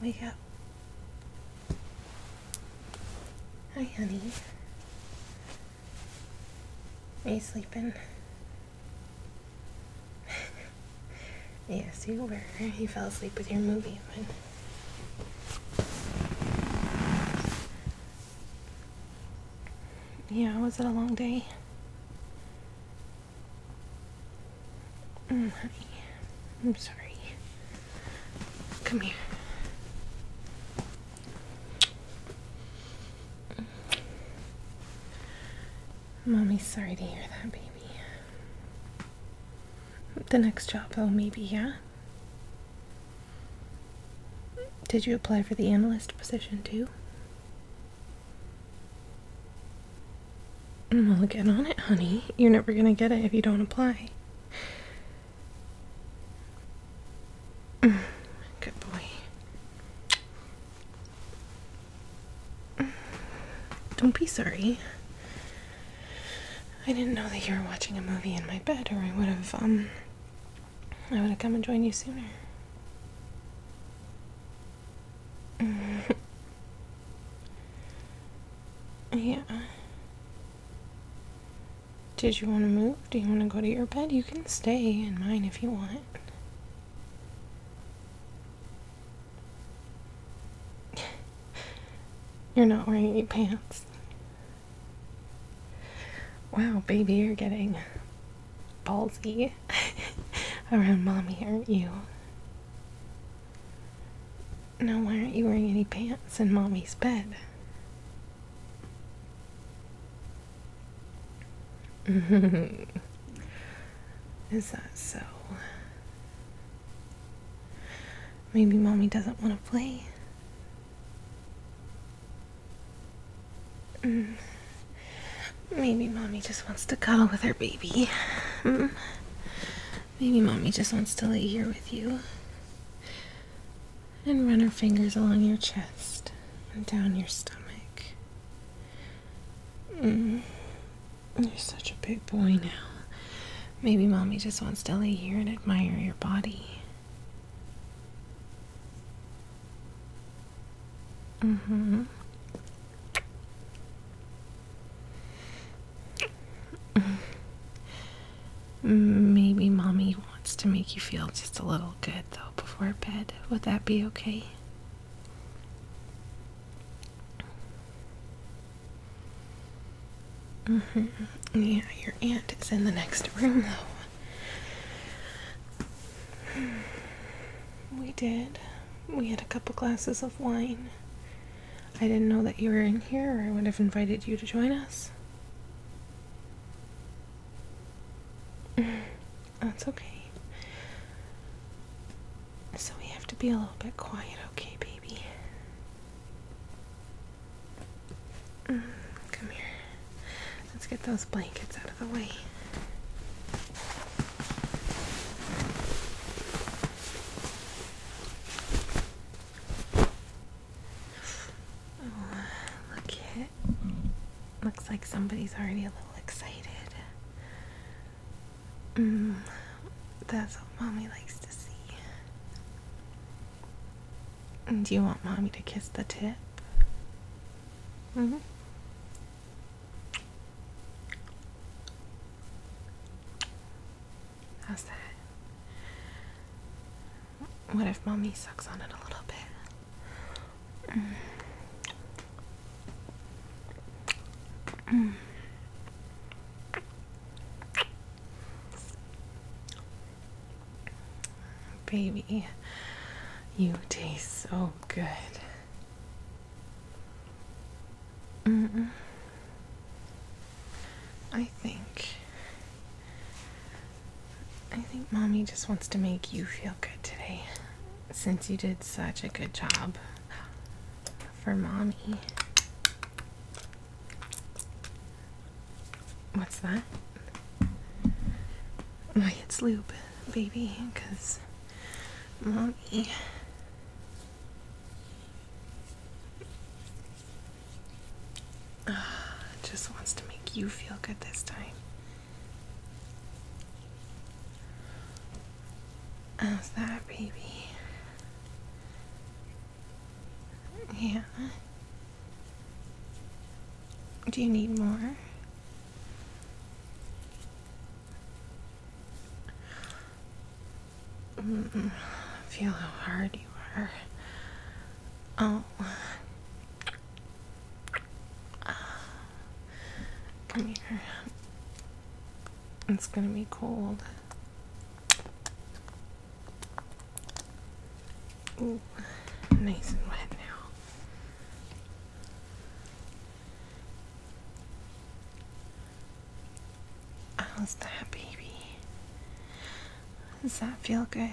Wake up. Hi, honey. Are you sleeping? Yes, you were. You fell asleep with your movie on. Yeah, was it a long day? Honey, I'm sorry. Come here. Mommy's sorry to hear that, baby. The next job, though, maybe, yeah? Did you apply for the analyst position, too? Well, get on it, honey. You're never gonna get it if you don't apply. Good boy. Don't be sorry. I didn't know that you were watching a movie in my bed, or I would have come and joined you sooner. Yeah. Did you want to move? Do you want to go to your bed? You can stay in mine if you want. You're not wearing any pants. Wow, baby, you're getting ballsy around mommy, aren't you? No, why aren't you wearing any pants in mommy's bed? Is that so? Maybe mommy doesn't want to play. Maybe mommy just wants to cuddle with her baby. Maybe mommy just wants to lay here with you and run her fingers along your chest and down your stomach. You're such a big boy now. Maybe mommy just wants to lay here and admire your body. Maybe mommy wants to make you feel just a little good, though, before bed. Would that be okay? Yeah, your aunt is in the next room, though. We did. We had a couple glasses of wine. I didn't know that you were in here, or I would have invited you to join us. That's okay. So we have to be a little bit quiet, okay, baby? Come here. Let's get those blankets out of the way. Oh, look it. Looks like somebody's already a little excited. That's what mommy likes to see. Do you want mommy to kiss the tip? How's that? What if mommy sucks on it a little bit? Baby, you taste so good. I think mommy just wants to make you feel good today, since you did such a good job for mommy. What's that? Why, it's lube, baby, because mommy just wants to make you feel good this time. How's that, baby? Yeah. Do you need more? Feel how hard you are. Oh. Come here. It's gonna be cold. Ooh, nice and wet now. How's that, baby? Does that feel good?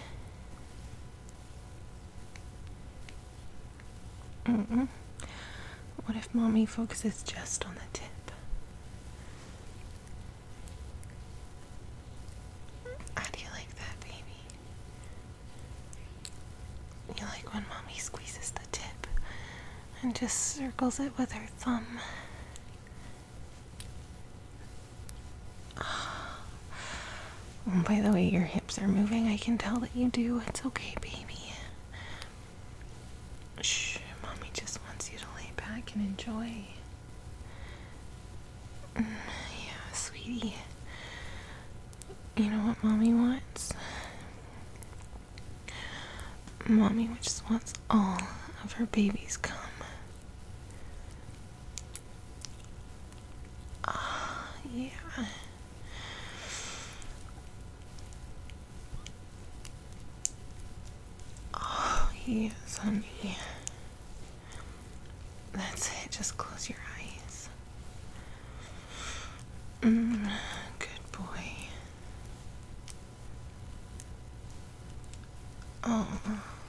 What if mommy focuses just on the tip? How do you like that, baby? You like when mommy squeezes the tip and just circles it with her thumb? Oh, by the way your hips are moving, I can tell that you do. It's okay, baby. Shh, mommy just wants you to lay back and enjoy. Yeah, sweetie. You know what mommy wants? Mommy just wants all of her babies come. Yeah. Oh, yes, honey. That's it. Just close your eyes. Good boy. Oh.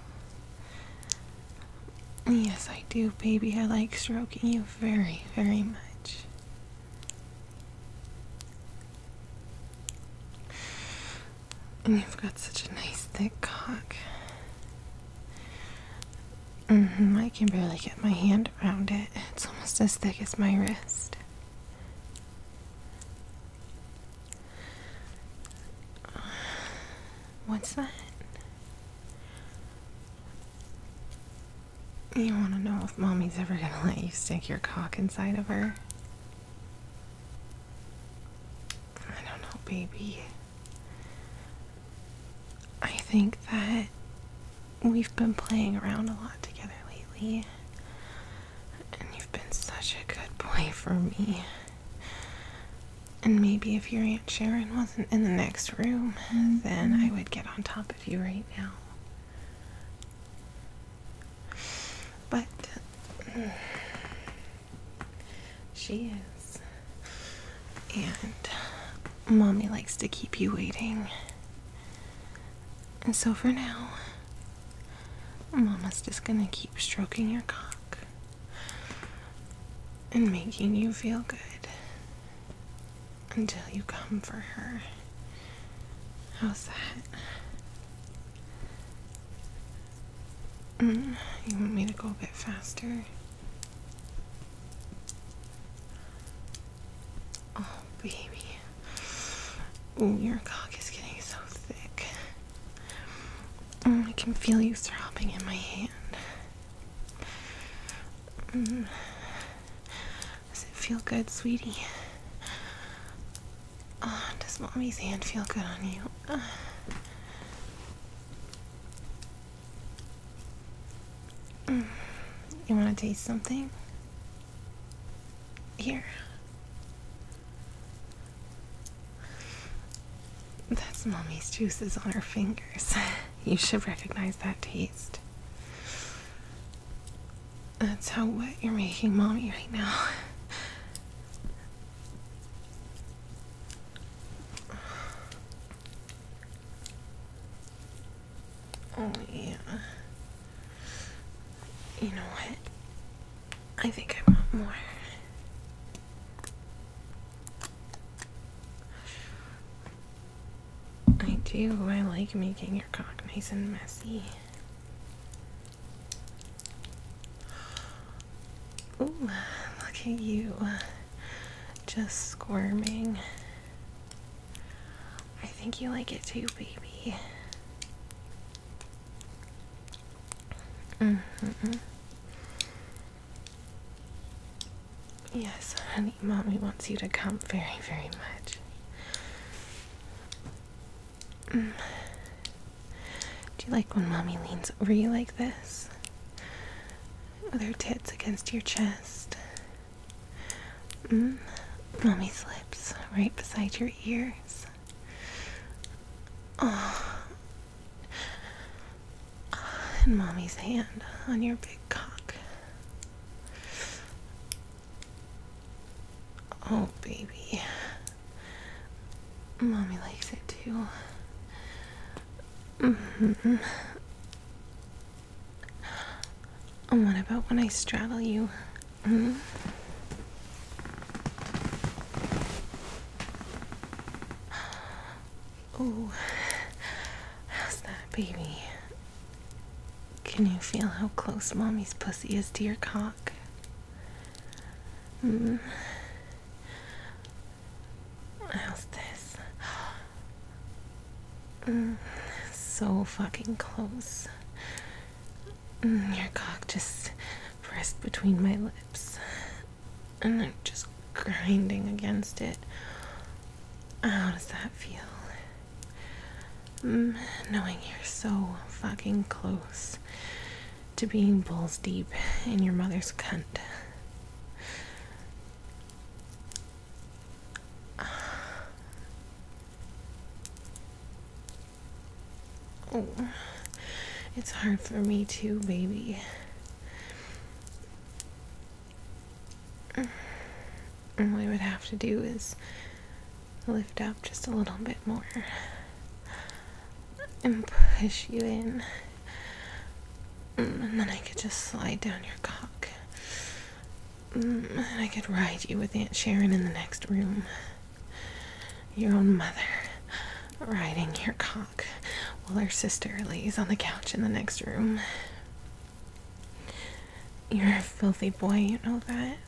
Yes, I do, baby. I like stroking you very, very much. And you've got such a nice thick cock. I can barely get my hand around it. It's almost as thick as my wrist. What's that? You want to know if mommy's ever gonna let you stick your cock inside of her? I don't know, baby. I think that we've been playing around a lot together lately. And you've been such a good boy for me. And maybe if your Aunt Sharon wasn't in the next room, then I would get on top of you right now. But she is. And mommy likes to keep you waiting. And so for now, mama's just gonna keep stroking your cock and making you feel good until you come for her. How's that? You want me to go a bit faster? Oh, baby. Ooh, your cock is getting so thick. I can feel you throbbing in my hand. Does it feel good, sweetie? Does mommy's hand feel good on you? You want to taste something? Here. That's mommy's juices on her fingers. You should recognize that taste. That's how wet you're making mommy right now. Oh, yeah. You know what? I think I want more. I do. I like making your cock nice and messy. Ooh, look at you. Just squirming. I think you like it too, baby. Yes, honey, Mommy wants you to come very, very much. Do you like when Mommy leans over you like this? With her tits against your chest? Mommy's lips right beside your ears. Oh. And Mommy's hand on your big cock. Oh, baby. Mommy likes it too. And what about when I straddle you? Oh, how's that, baby? Can you feel how close Mommy's pussy is to your cock? How's this? So fucking close. Your cock just pressed between my lips, and I'm just grinding against it. How does that feel? Knowing you're so fucking close to being balls deep in your mother's cunt. Oh, it's hard for me too, baby. And what I would have to do is lift up just a little bit more and push you in, and then I could just slide down your cock, and I could ride you with Aunt Sharon in the next room. Your own mother riding your cock while her sister lays on the couch in the next room. You're a filthy boy, you know that?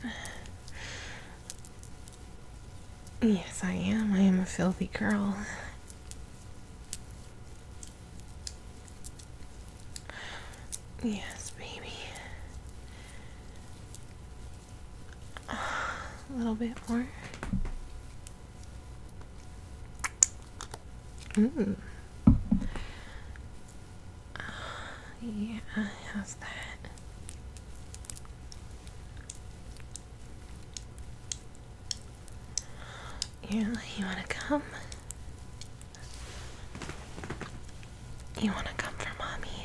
Yes, I am. I am a filthy girl. Yes, baby. A little bit more. Yeah, how's that? You wanna come? You wanna come for Mommy?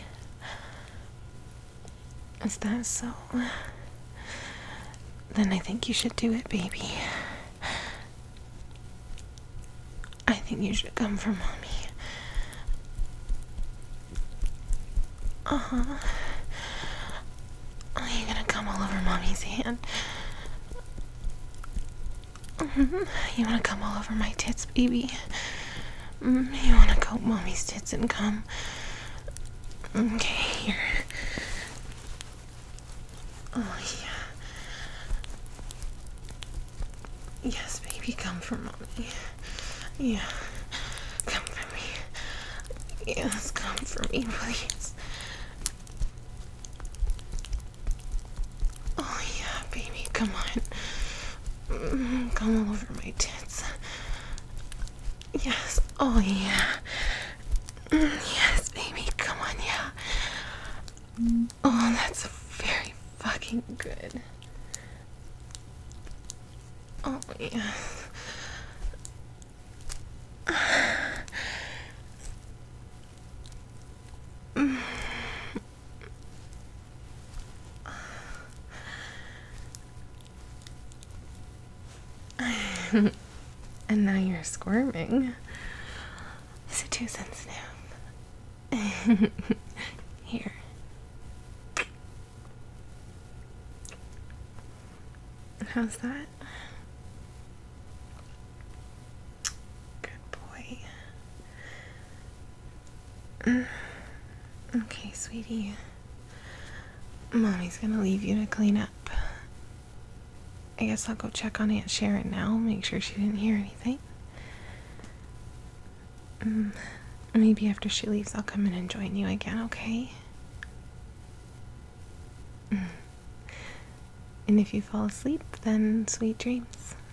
Is that so? Then I think you should do it, baby. I think you should come for Mommy. Are you gonna come all over Mommy's hand? You wanna come all over my tits, baby? You wanna coat Mommy's tits and come? Okay, here. Oh, yeah. Yes, baby, come for Mommy. Yeah. Come for me. Yes, come for me, please. Oh, yeah, baby, come on. Come all over my tits. Yes, oh, yeah. Yes, baby, come on, yeah. Oh, that's very fucking good. Oh, yeah. And now you're squirming. Is it too sensitive? Here. How's that? Good boy. Okay, sweetie. Mommy's gonna leave you to clean up. I guess I'll go check on Aunt Sharon now, make sure she didn't hear anything. Maybe after she leaves, I'll come in and join you again, okay? And if you fall asleep, then sweet dreams.